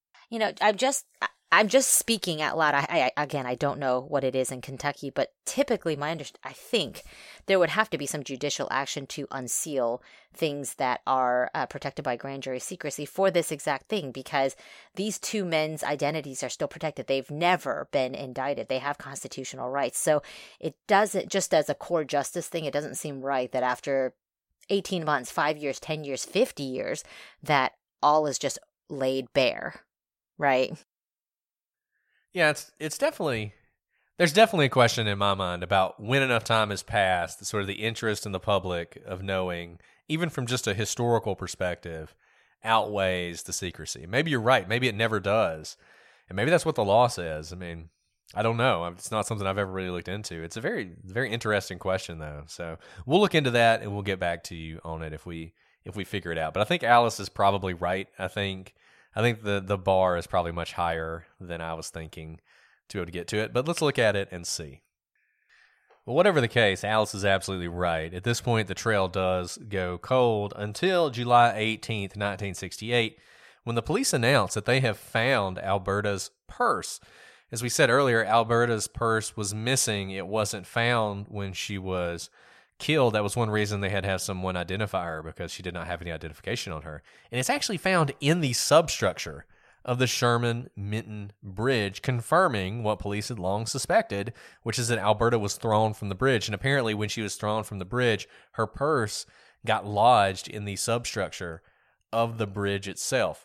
I'm just speaking out loud. I don't know what it is in Kentucky, but typically I think there would have to be some judicial action to unseal things that are protected by grand jury secrecy for this exact thing, because these two men's identities are still protected. They've never been indicted. They have constitutional rights. So it doesn't, just as a core justice thing, it doesn't seem right that after 18 months, 5 years, 10 years, 50 years, that all is just laid bare, right? Yeah, it's definitely, there's definitely a question in my mind about when enough time has passed, sort of the interest in the public of knowing, even from just a historical perspective, outweighs the secrecy. Maybe you're right. Maybe it never does. And maybe that's what the law says. I mean, I don't know. It's not something I've ever really looked into. It's a very, very interesting question, though. So we'll look into that, and we'll get back to you on it if we figure it out. But I think Alice is probably right. I think the bar is probably much higher than I was thinking to be able to get to it. But let's look at it and see. Well, whatever the case, Alice is absolutely right. At this point, the trail does go cold until July 18th, 1968, when the police announced that they have found Alberta's purse. As we said earlier, Alberta's purse was missing. It wasn't found when she was killed. That was one reason they had to have someone identify her, because she did not have any identification on her. And it's actually found in the substructure of the Sherman-Minton Bridge, confirming what police had long suspected, which is that Alberta was thrown from the bridge. And apparently when she was thrown from the bridge, her purse got lodged in the substructure of the bridge itself.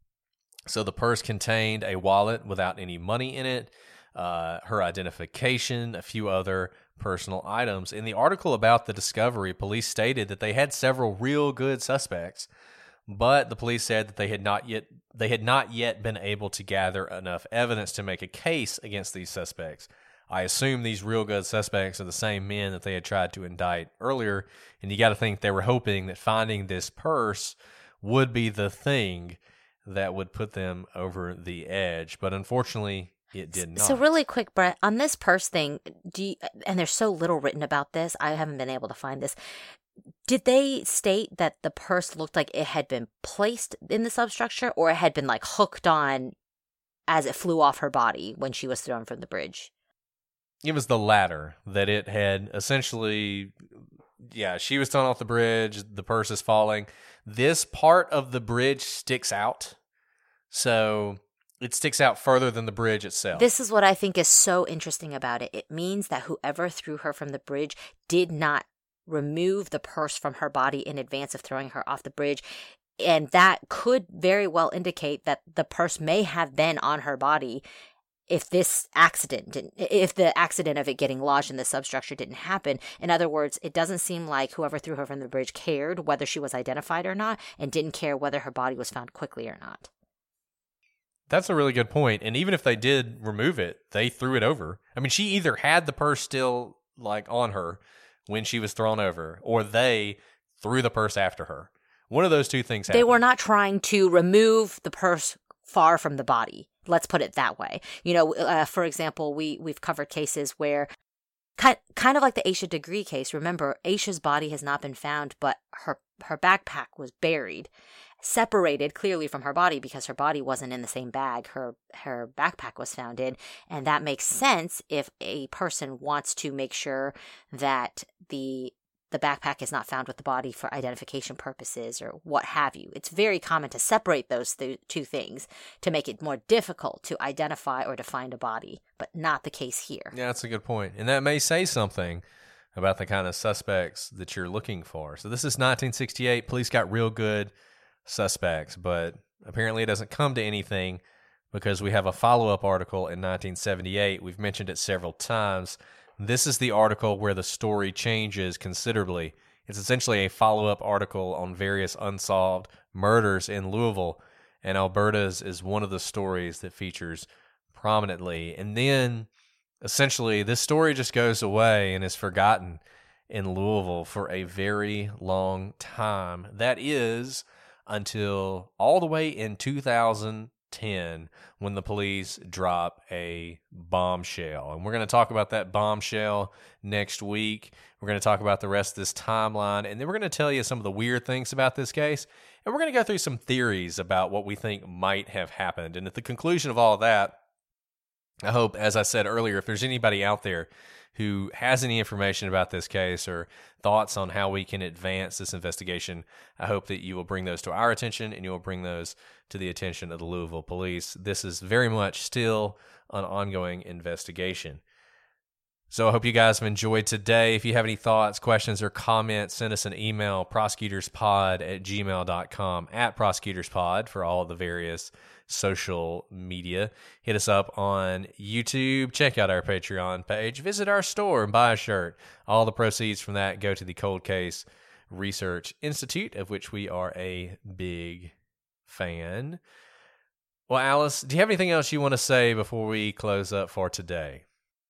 So the purse contained a wallet without any money in it, her identification, a few other personal items. In the article about the discovery, police stated that they had several real good suspects, but the police said that they had not yet been able to gather enough evidence to make a case against these suspects. I assume these real good suspects are the same men that they had tried to indict earlier, and you got to think they were hoping that finding this purse would be the thing that would put them over the edge. But unfortunately, it did not. So really quick, Brett, on this purse thing, and there's so little written about this, I haven't been able to find this. Did they state that the purse looked like it had been placed in the substructure, or it had been like hooked on as it flew off her body when she was thrown from the bridge? It was the latter, that it had essentially, she was thrown off the bridge, the purse is falling. This part of the bridge sticks out, so it sticks out further than the bridge itself. This is what I think is so interesting about it. It means that whoever threw her from the bridge did not remove the purse from her body in advance of throwing her off the bridge. And that could very well indicate that the purse may have been on her body if the accident of it getting lodged in the substructure didn't happen. In other words, it doesn't seem like whoever threw her from the bridge cared whether she was identified or not, and didn't care whether her body was found quickly or not. That's a really good point. And even if they did remove it, they threw it over. I mean, she either had the purse still on her when she was thrown over, or they threw the purse after her. One of those two things happened. They were not trying to remove the purse far from the body. Let's put it that way. For example, we've covered cases where, kind of like the Aisha Degree case. Remember, Aisha's body has not been found, but her backpack was buried, separated clearly from her body because her body wasn't in the same bag her backpack was found in. And that makes sense if a person wants to make sure that the backpack is not found with the body for identification purposes or what have you. It's very common to separate those two things to make it more difficult to identify or to find a body, but not the case here. Yeah, that's a good point. And that may say something about the kind of suspects that you're looking for. So this is 1968. Police got real good suspects, but apparently it doesn't come to anything because we have a follow-up article in 1978. We've mentioned it several times. This is the article where the story changes considerably. It's essentially a follow-up article on various unsolved murders in Louisville, and Alberta's is one of the stories that features prominently. And then, essentially, this story just goes away and is forgotten in Louisville for a very long time. That is until all the way in 2010 when the police drop a bombshell. And we're going to talk about that bombshell next week. We're going to talk about the rest of this timeline, and then we're going to tell you some of the weird things about this case, and we're going to go through some theories about what we think might have happened. And at the conclusion of all of that, I hope, as I said earlier, if there's anybody out there who has any information about this case or thoughts on how we can advance this investigation, I hope that you will bring those to our attention and you will bring those to the attention of the Louisville police. This is very much still an ongoing investigation. So I hope you guys have enjoyed today. If you have any thoughts, questions, or comments, send us an email, prosecutorspod@gmail.com, @prosecutorspod for all of the various social media. Hit us up on YouTube. Check out our Patreon page. Visit our store and buy a shirt. All the proceeds from that go to the Cold Case Research Institute, of which we are a big fan. Well, Alice, do you have anything else you want to say before we close up for today?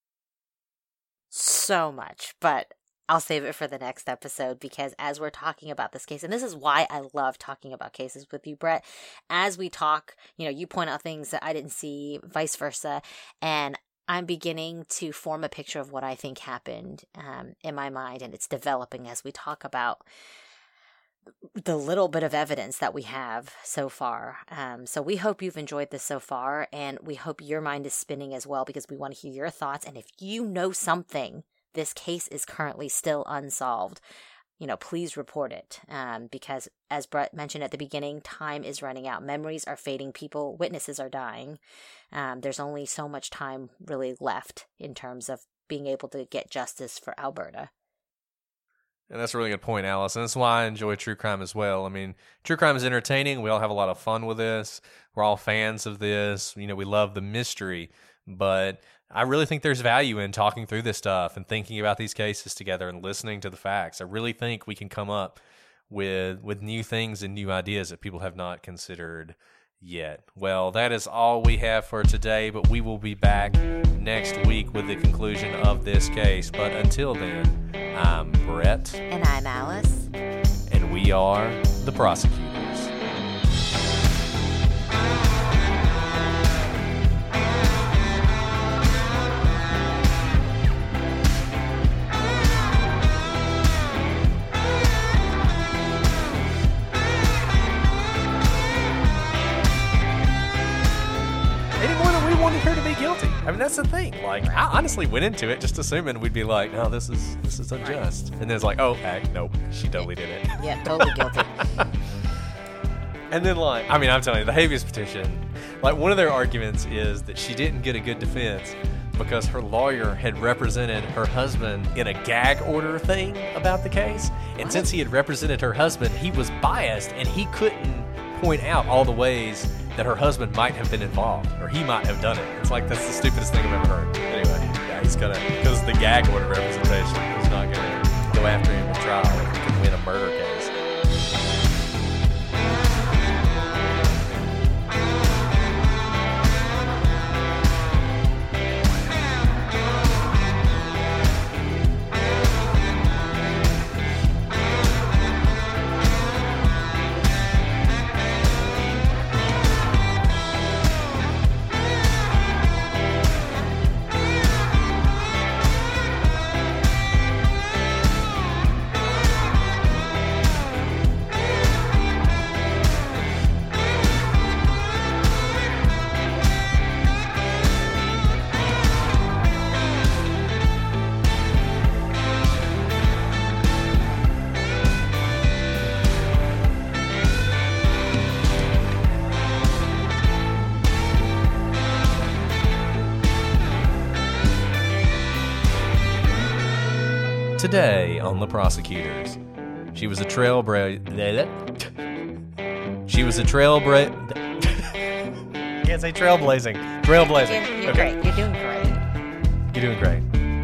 So much, but I'll save it for the next episode, because as we're talking about this case, and this is why I love talking about cases with you, Brett, as we talk, you point out things that I didn't see, vice versa, and I'm beginning to form a picture of what I think happened in my mind, and it's developing as we talk about the little bit of evidence that we have so far. So we hope you've enjoyed this so far, and we hope your mind is spinning as well, because we want to hear your thoughts. And if you know something, this case is currently still unsolved, please report it, because as Brett mentioned at the beginning, time is running out. Memories are fading. Witnesses are dying. There's only so much time really left in terms of being able to get justice for Alberta. And that's a really good point, Alice. And that's why I enjoy true crime as well. I mean, true crime is entertaining. We all have a lot of fun with this. We're all fans of this. We love the mystery. But I really think there's value in talking through this stuff and thinking about these cases together and listening to the facts. I really think we can come up with new things and new ideas that people have not considered yet. Well, that is all we have for today, but we will be back next week with the conclusion of this case. But until then, I'm Brett. And I'm Alice. And we are the prosecutors. Her to be guilty. I mean, that's the thing. Like, I honestly went into it just assuming we'd be like, no, this is unjust. And then it's like, oh, heck, nope, she totally did it. Yeah, totally guilty. And then, I'm telling you, the habeas petition, one of their arguments is that she didn't get a good defense because her lawyer had represented her husband in a gag order thing about the case. And since he had represented her husband, he was biased and he couldn't point out all the ways that her husband might have been involved, or he might have done it. It's like, that's the stupidest thing I've ever heard. Anyway, yeah, he's gonna, because of the gag order representation, he's not gonna go after him in trial if he can win a murder case. Today on The Prosecutors, she was a trailblazer. Can't say trailblazing. Trailblazing. You're great. You're doing great. You're doing great.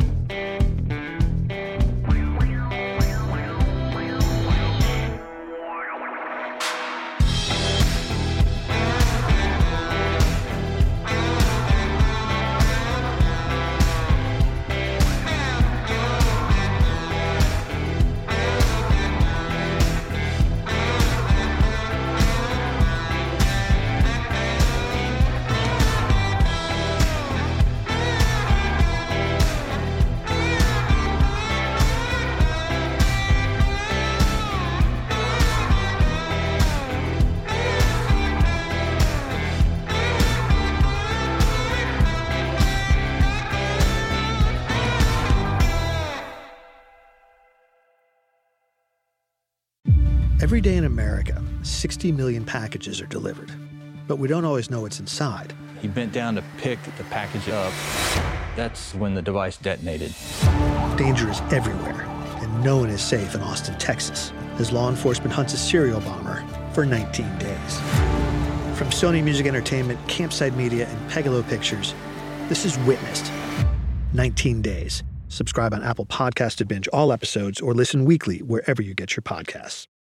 Every day in America, 60 million packages are delivered, but we don't always know what's inside. He bent down to pick the package up. That's when the device detonated. Danger is everywhere, and no one is safe in Austin, Texas, as law enforcement hunts a serial bomber for 19 days. From Sony Music Entertainment, Campside Media, and Pegalo Pictures, this is Witnessed. 19 Days. Subscribe on Apple Podcasts to binge all episodes or listen weekly wherever you get your podcasts.